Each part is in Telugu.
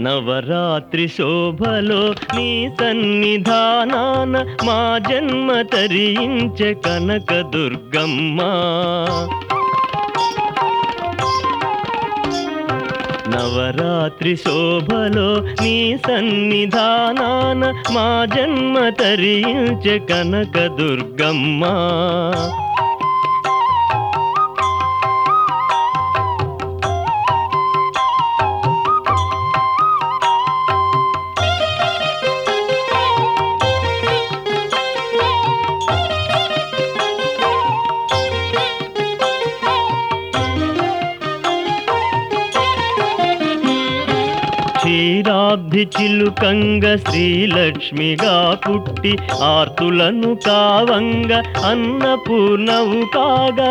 నవరాత్రి శోభలో నీ సన్నిధానాన మా జన్మ తరించే కనకదుర్గమ్మ. నవరాత్రి శోభలో నీ సన్నిధానాన మా జన్మ తరించే కనకదుర్గమ్మ. క్షీరాబ్ధి చిలుకంగ శ్రీలక్ష్మిగా పుట్టి ఆర్తులను కావంగ అన్నపూర్ణవు కాగా.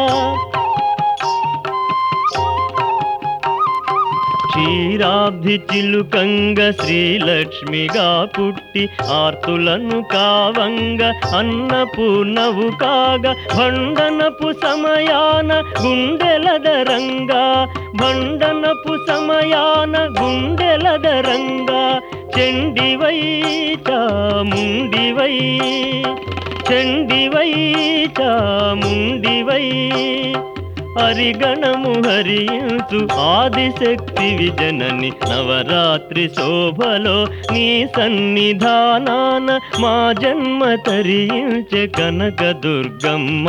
క్షీరాబ్ధి చిలుకంగ శ్రీలక్ష్మిగా పుట్టి ఆర్తులను కావంగ అన్నపూర్ణవు కాగా. భండనపు సమయాన గుండెలదరంగా, భండనపు సమయాన గుండెలదరంగా. చండివై చాముండివై, చండివై చాముండివై. హరిగణము హరించు ఆదిశక్తి విజనని. నవరాత్రి శోభలో నీ సన్నిధానాన మా జన్మ తరించే కనకదుర్గమ్మ.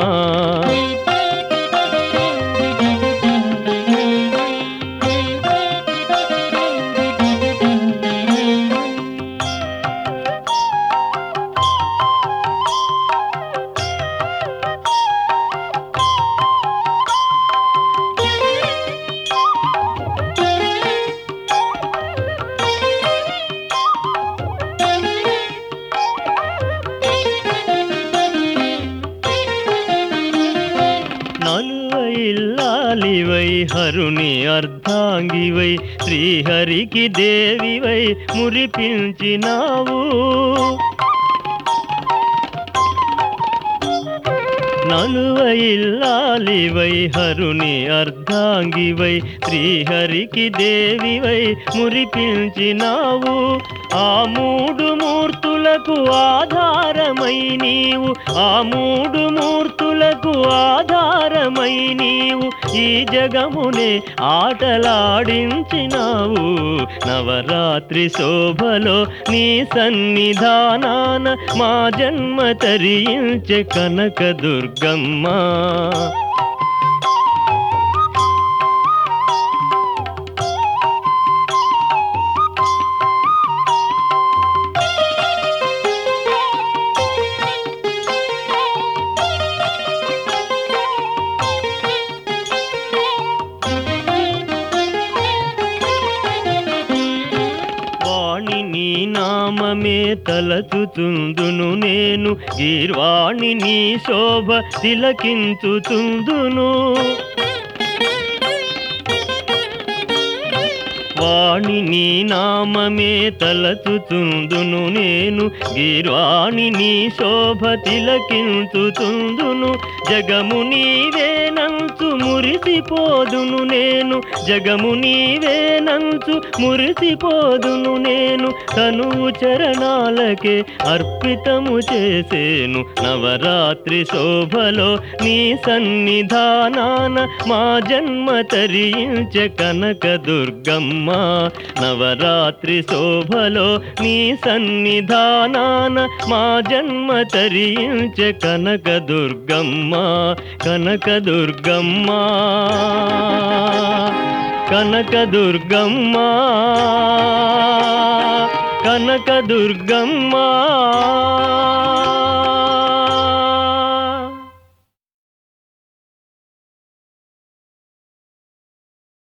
నలువైల్లాలివై హరుని అర్ధాంగివై శ్రీహరికి దేవివై మురిపించినావు. నలువైల్లాలివై హరుని అర్ధాంగివై శ్రీహరికి దేవివై మురిపించినావు. ఆ మూడు మూర్తులకు ఆధారమై నీవు, ఆ మూడు మూర్తులకు ఆధారమై నీవు ఈ జగమునే ఆటలాడించినావు. నవరాత్రి శోభలో నీ సన్నిధానాన మా జన్మ తరించే కనకదుర్గమ్మ. వాణి నీ నామమే తలచుతుందును నేను, గీర్వాణి నీ శోభ తిలకించుతుందును. వాణి నీ నామమే తలచుతుందును నేను, గీర్వాణి నీ శోభ తిలకించుతుందును. జగము నీవేనంచు మురిసిపోదును నేను, జగము నీవేనంచు మురిసిపోదును నేను. తనువు చరణాలకే అర్పితము చేసేను. నవరాత్రి శోభలో నీ సన్నిధానాన మా జన్మ తరించే కనకదుర్గమ్మ. నవరాత్రి శోభలో నీ సన్నిధానాన మా జన్మ తరించే కనకదుర్గమ్మ. కనకదుర్గమ్మ, కనకదుర్గమ్మ, కనకదుర్గమ్మ.